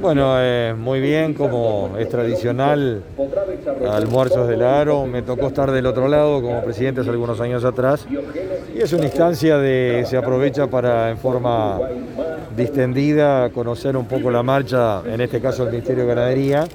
Bueno, muy bien, como es tradicional, almuerzos del Aro, me tocó estar del otro lado como presidente hace algunos años atrás y es una instancia se aprovecha para en forma distendida conocer un poco la marcha, en este caso el Ministerio de Ganadería,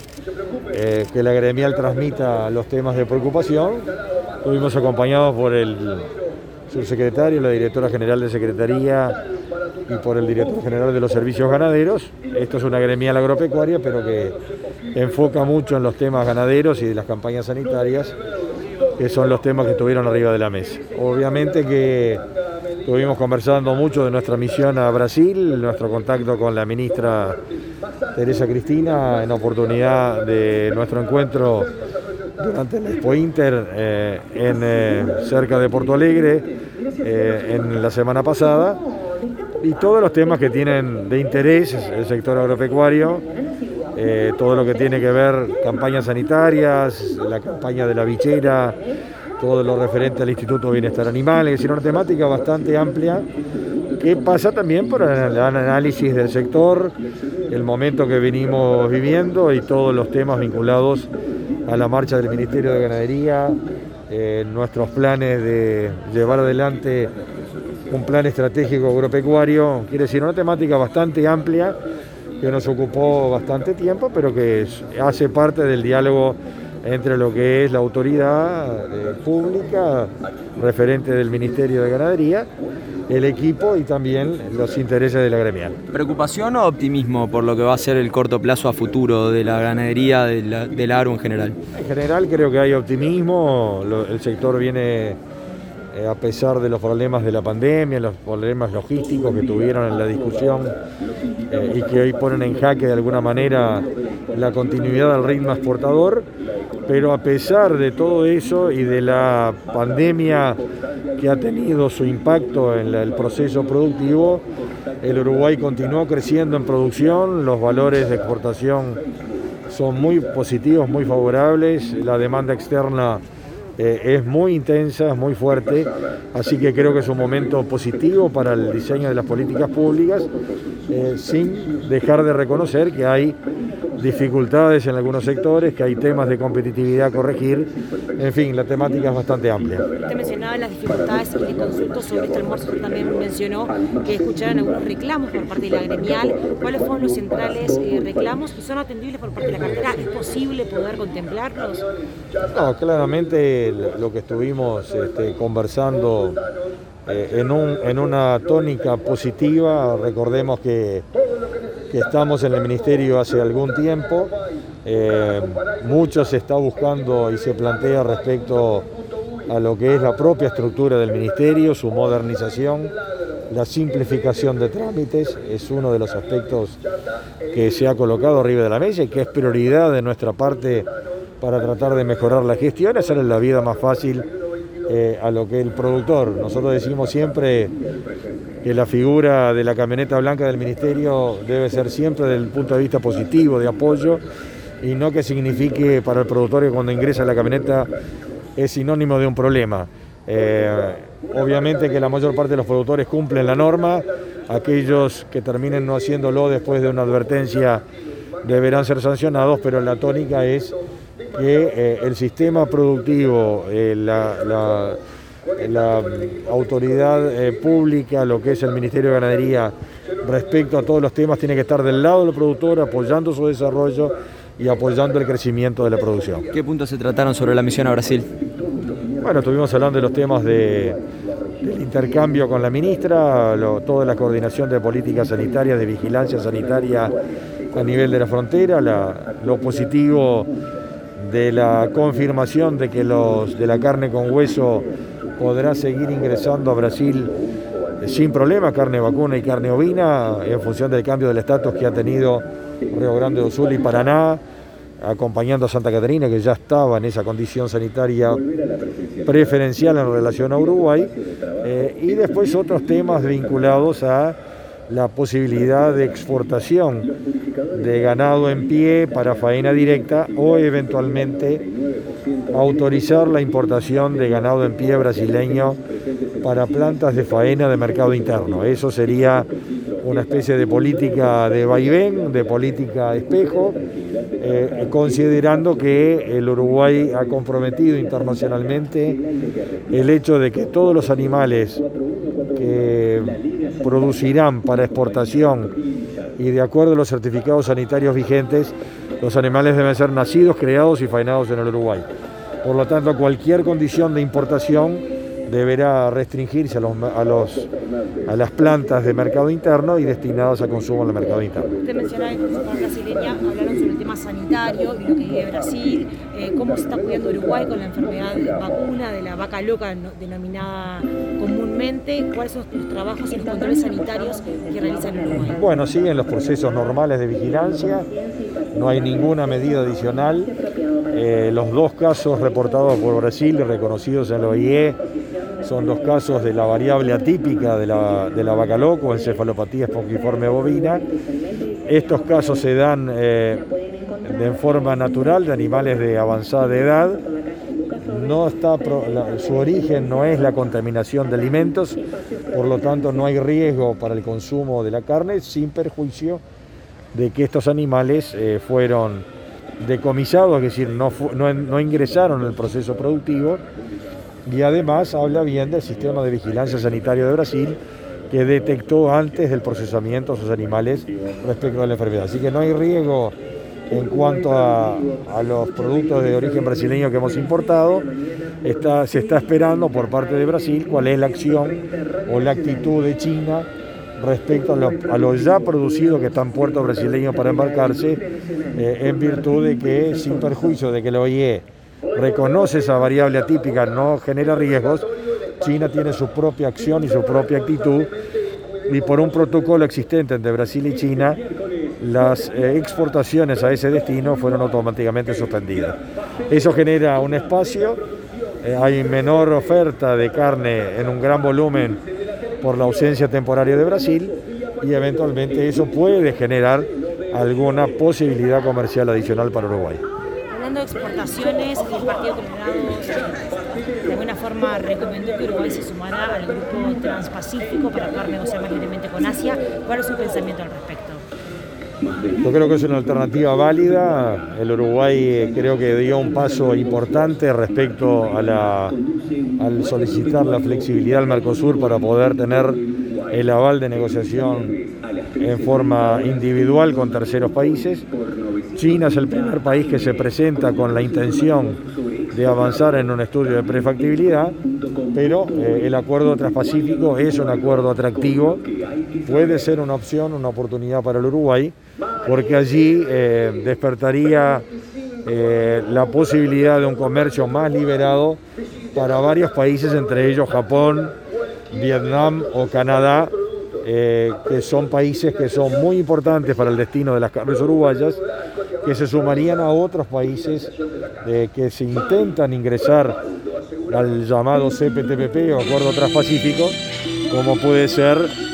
que la gremial transmita los temas de preocupación. Estuvimos acompañados por el subsecretario, la directora general de Secretaría y por el director general de los servicios ganaderos. Esto es una gremial agropecuaria, pero que enfoca mucho en los temas ganaderos y de las campañas sanitarias, que son los temas que estuvieron arriba de la mesa. Obviamente que estuvimos conversando mucho de nuestra misión a Brasil, nuestro contacto con la ministra Teresa Cristina en oportunidad de nuestro encuentro durante el Expo Inter cerca de Porto Alegre en la semana pasada, y todos los temas que tienen de interés el sector agropecuario, todo lo que tiene que ver campañas sanitarias, la campaña de la bichera, todo lo referente al Instituto de Bienestar Animal, es decir, una temática bastante amplia que pasa también por el análisis del sector, el momento que venimos viviendo y todos los temas vinculados a la marcha del Ministerio de Ganadería, nuestros planes de llevar adelante un plan estratégico agropecuario. Quiere decir, una temática bastante amplia que nos ocupó bastante tiempo, pero que hace parte del diálogo entre lo que es la autoridad pública referente del Ministerio de Ganadería, el equipo y también los intereses de la gremial. ¿Preocupación o optimismo por lo que va a ser el corto plazo a futuro de la ganadería, del agro en general? En general creo que hay optimismo, el sector viene, a pesar de los problemas de la pandemia, los problemas logísticos que tuvieron en la discusión y que hoy ponen en jaque de alguna manera la continuidad del ritmo exportador, pero a pesar de todo eso y de la pandemia que ha tenido su impacto en el proceso productivo, el Uruguay continuó creciendo en producción, los valores de exportación son muy positivos, muy favorables, la demanda externa es muy intensa, es muy fuerte, así que creo que es un momento positivo para el diseño de las políticas públicas, sin dejar de reconocer que hay dificultades en algunos sectores, que hay temas de competitividad a corregir. En fin, la temática es bastante amplia. Usted mencionaba las dificultades y le consulto sobre este almuerzo. Usted también mencionó que escucharon algunos reclamos por parte de la gremial. ¿Cuáles fueron los centrales reclamos y son atendibles por parte de la cartera? ¿Es posible poder contemplarlos? No, claramente lo que estuvimos conversando en una tónica positiva. Recordemos que estamos en el Ministerio hace algún tiempo, mucho se está buscando y se plantea respecto a lo que es la propia estructura del Ministerio, su modernización, la simplificación de trámites, es uno de los aspectos que se ha colocado arriba de la mesa y que es prioridad de nuestra parte para tratar de mejorar la gestión, hacerle la vida más fácil a lo que es el productor. Nosotros decimos siempre que la figura de la camioneta blanca del Ministerio debe ser siempre desde el punto de vista positivo, de apoyo, y no que signifique para el productor que cuando ingresa la camioneta es sinónimo de un problema. Obviamente que la mayor parte de los productores cumplen la norma, aquellos que terminen no haciéndolo después de una advertencia deberán ser sancionados, pero la tónica es que el sistema productivo, la autoridad pública, lo que es el Ministerio de Ganadería, respecto a todos los temas, tiene que estar del lado del productor, apoyando su desarrollo y apoyando el crecimiento de la producción. ¿Qué puntos se trataron sobre la misión a Brasil? Bueno, estuvimos hablando de los temas del intercambio con la ministra, toda la coordinación de políticas sanitarias, de vigilancia sanitaria a nivel de la frontera, lo positivo de la confirmación de que de la carne con hueso podrá seguir ingresando a Brasil sin problema, carne vacuna y carne ovina, en función del cambio del estatus que ha tenido Río Grande do Sul y Paraná, acompañando a Santa Catarina, que ya estaba en esa condición sanitaria preferencial en relación a Uruguay, y después otros temas vinculados a la posibilidad de exportación de ganado en pie para faena directa o eventualmente autorizar la importación de ganado en pie brasileño para plantas de faena de mercado interno. Eso sería una especie de política de vaivén, de política espejo, considerando que el Uruguay ha comprometido internacionalmente el hecho de que todos los animales que producirán para exportación y de acuerdo a los certificados sanitarios vigentes, los animales deben ser nacidos, criados y faenados en el Uruguay. Por lo tanto, cualquier condición de importación deberá restringirse a las plantas de mercado interno y destinadas a consumo en el mercado interno. Usted mencionaba que con su brasileña hablaron sobre el tema sanitario y lo que vive Brasil, cómo se está cuidando Uruguay con la enfermedad vacuna de la vaca loca denominada comúnmente, cuáles son los trabajos y los controles sanitarios que realizan en Uruguay. Bueno, siguen los procesos normales de vigilancia, no hay ninguna medida adicional. Los 2 casos reportados por Brasil y reconocidos en la OIE son 2 casos de la variable atípica de la vaca loco, encefalopatía espongiforme bovina. Estos casos se dan de forma natural de animales de avanzada edad. Su origen no es la contaminación de alimentos, por lo tanto no hay riesgo para el consumo de la carne, sin perjuicio de que estos animales fueron decomisados, es decir, no ingresaron en el proceso productivo, y además habla bien del sistema de vigilancia sanitaria de Brasil, que detectó antes del procesamiento a sus animales respecto a la enfermedad. Así que no hay riesgo en cuanto a los productos de origen brasileño que hemos importado. Se está esperando por parte de Brasil cuál es la acción o la actitud de China respecto a lo ya producido que está en puerto brasileño para embarcarse, en virtud de que, sin perjuicio de que la OIE reconoce esa variable atípica, no genera riesgos, China tiene su propia acción y su propia actitud, y por un protocolo existente entre Brasil y China, las exportaciones a ese destino fueron automáticamente suspendidas. Eso genera un espacio, hay menor oferta de carne en un gran volumen por la ausencia temporaria de Brasil, y eventualmente eso puede generar alguna posibilidad comercial adicional para Uruguay. Hablando de exportaciones, el Partido Colorado de alguna forma recomendó que Uruguay se sumara al grupo transpacífico para poder negociar más libremente con Asia. ¿Cuál es su pensamiento al respecto? Yo creo que es una alternativa válida. El Uruguay creo que dio un paso importante respecto al solicitar la flexibilidad al Mercosur para poder tener el aval de negociación en forma individual con terceros países. China es el primer país que se presenta con la intención de avanzar en un estudio de prefactibilidad, pero el acuerdo transpacífico es un acuerdo atractivo, puede ser una opción, una oportunidad para el Uruguay, porque allí despertaría la posibilidad de un comercio más liberado para varios países, entre ellos Japón, Vietnam o Canadá, que son países que son muy importantes para el destino de las carnes uruguayas, que se sumarían a otros países que se intentan ingresar al llamado CPTPP o Acuerdo Transpacífico, como puede ser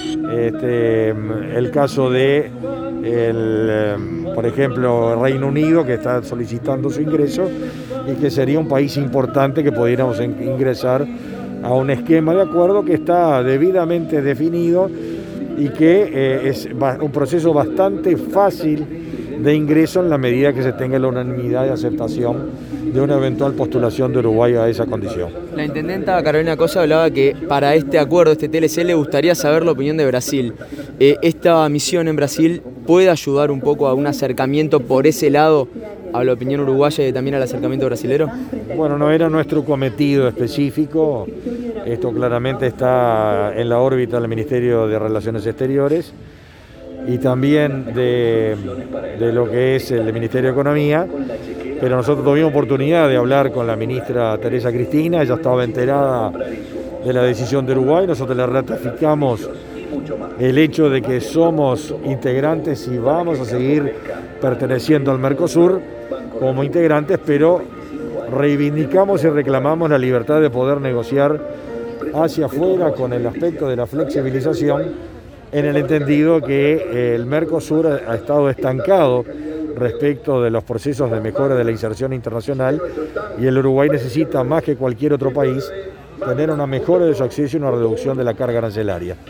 el caso de, por ejemplo, Reino Unido, que está solicitando su ingreso, y que sería un país importante que pudiéramos ingresar a un esquema de acuerdo que está debidamente definido y que es un proceso bastante fácil de ingreso en la medida que se tenga la unanimidad de aceptación de una eventual postulación de Uruguay a esa condición. La intendenta Carolina Cosa hablaba que para este acuerdo, este TLC, le gustaría saber la opinión de Brasil. ¿Esta misión en Brasil puede ayudar un poco a un acercamiento por ese lado a la opinión uruguaya y también al acercamiento brasilero? Bueno, no era nuestro cometido específico. Esto claramente está en la órbita del Ministerio de Relaciones Exteriores y también de lo que es el Ministerio de Economía, pero nosotros tuvimos oportunidad de hablar con la ministra Teresa Cristina. Ella estaba enterada de la decisión de Uruguay. Nosotros le ratificamos el hecho de que somos integrantes y vamos a seguir perteneciendo al Mercosur como integrantes, pero reivindicamos y reclamamos la libertad de poder negociar hacia afuera con el aspecto de la flexibilización, en el entendido que el Mercosur ha estado estancado respecto de los procesos de mejora de la inserción internacional, y el Uruguay necesita más que cualquier otro país tener una mejora de su acceso y una reducción de la carga arancelaria.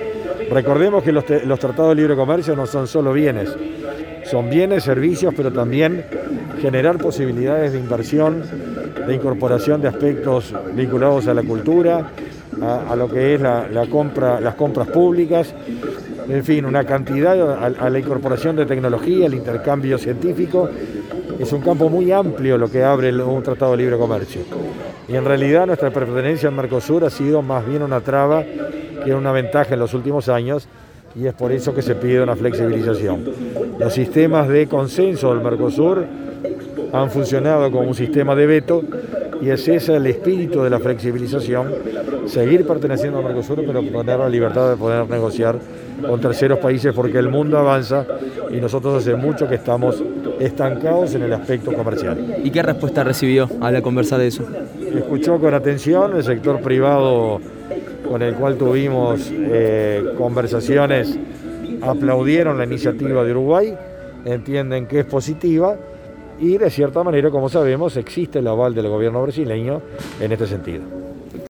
Recordemos que los tratados de libre comercio no son solo bienes, son bienes, servicios, pero también generar posibilidades de inversión, de incorporación de aspectos vinculados a la cultura, a lo que es las compras públicas, en fin, una cantidad a la incorporación de tecnología, el intercambio científico. Es un campo muy amplio lo que abre un tratado de libre comercio. Y en realidad nuestra pertenencia al Mercosur ha sido más bien una traba que una ventaja en los últimos años, y es por eso que se pide una flexibilización. Los sistemas de consenso del Mercosur han funcionado como un sistema de veto, y es ese el espíritu de la flexibilización, seguir perteneciendo al Mercosur, pero tener la libertad de poder negociar con terceros países, porque el mundo avanza y nosotros hace mucho que estamos estancados en el aspecto comercial. ¿Y qué respuesta recibió al conversar de eso? Escuchó con atención el sector privado con el cual tuvimos conversaciones, aplaudieron la iniciativa de Uruguay, entienden que es positiva y de cierta manera, como sabemos, existe el aval del gobierno brasileño en este sentido.